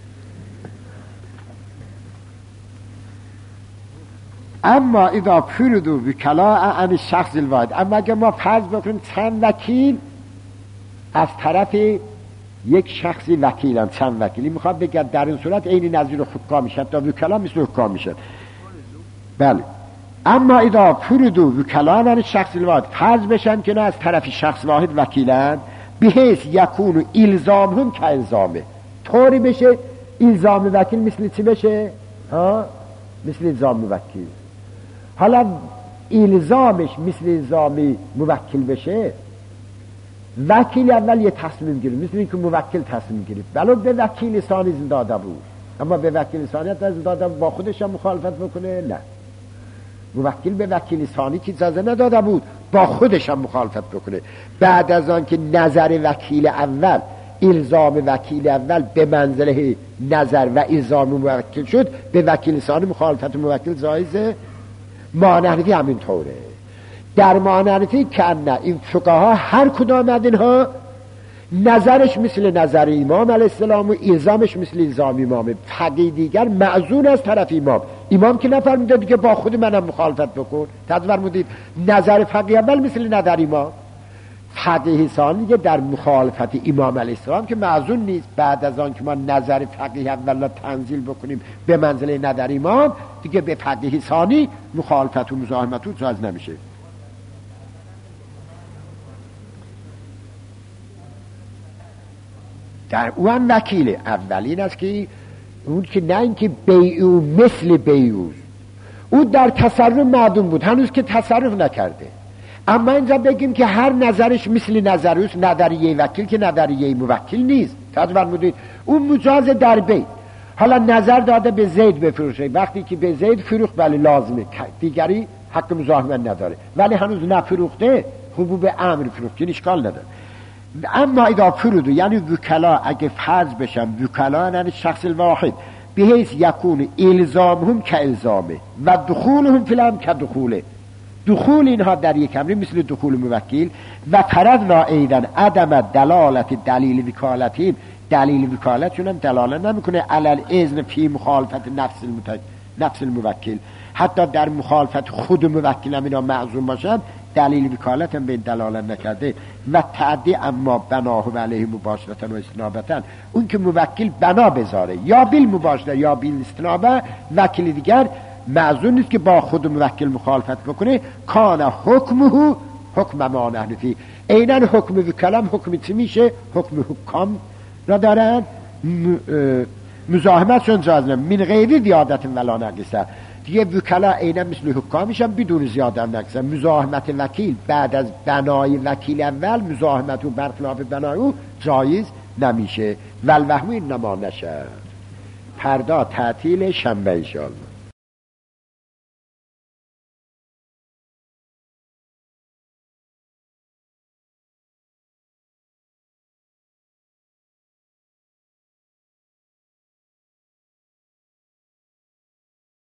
اما اذا فردو وکلا عن شخص الواحد، اما اگر ما فرض بکنیم چند وکیل از طرف یک شخصی وکیلن، چند وکیلی میخواد بگه در این صورت عین نظیر حکام میشن، تا وکلا مثل حکام میشن. بله اما اذا فردو وکلا عن شخص الواحد، فرض بشن که نه از طرف شخص واحد وکیلن، بحیث یکون الزامهم که الزامه، طوری بشه الزام وکیل مثل چی بشه؟ ها؟ مثل الزام موکل. حالا الزامش مثل الزام موکل بشه، وکیل اول یه تصمیم گیره مثل این که موکل تصمیم گیره، ولو به وکیل ثانی داده بود، اما به وکیل ثانی داده با خودش هم مخالفت بکنه؟ نه، موکل به وکیل ثانی که اجازه نداده بود با خودش هم مخالفت بکنه. بعد از آن که نظر وکیل اول، الزام وکیل اول به منزله نظر و الزام موکل شد، به وکیل ثانی مخالفت موکل جایزه. مانعتی همین طوره. در مانعتی که نه این فقها هر کدام از اینها نظرش مثل نظر امام علیه السلام و الزامش مثل الزام امام. فقیه دیگر معذون از طرف امام، امام که نفرمیده دیگه با خود منم مخالفت بکن. تصور مودید نظر فقیه اول مثل نظر امام، فقیه ثانی دیگه در مخالفت امام علیه السلام که معذون نیست. بعد از آن که ما نظر فقیه اول را تنزیل بکنیم به منزله نظر امام، دیگه به فقیه ثانی مخالفت و مزاحمت و جایز نمیشه. در اون وکیل اولین است که اون که نه اینکه بیعو مثل بیعو، او در تصرف معدوم بود، هنوز که تصرف نکرده. اما اینجا بگیم که هر نظرش مثل نظروس، نظریه وکیل که نظریه موکل نیست. تصور مودید اون مجاز در بی، حالا نظر داده به زید بفروشه، وقتی که به زید فروخت ولی لازمه، دیگری حق مزاحمت نداره، ولی هنوز نفروخته، حبوب امر فروخت که اشکال نداره. اما اذا فردو یعنی وکلا اگه فرض بشن وکلا یعنی شخص الواحد، بحیث یکون الزامهم که الزامه و دخولهم فیلم که دخوله، دخول اینها در یک امری مثل دخول موکل. و فرضنا ایضا عدم دلالت دلیل وکالتیم، دلیل وکالتشون هم دلالت نمیکنه علل اذن فی مخالفت نفس المتک... نفس الموکل، حتی در مخالفت خود موکل هم اینا معذور باشن، دلیل وکالت هم به دلالت نکرده. و تعدی اما بناه و علیه مباشرتا و استنابتا، اون که موکل بنا بذاره یا بیل مباشره یا بیل استنابه، وکیل دیگر معذور نیست که با خود موکل مخالفت بکنه. کان حکمه حکم ما نحن فی، عیناً حکم وکلام حکم چی میشه؟ حکم حکام را دارن، مزاحمتشون جایز نه، من غیر زیادت ولا نقصه. دیگه وکلا عیناً مثل حکام میشن بدون زیادت نقصه. مزاحمت وکیل بعد از بنای وکیل اول، مزاحمت و برخلاف بنای او جایز نمیشه. والوهم انما نشه. فردا تعطیل، شنبه ان شاء الله.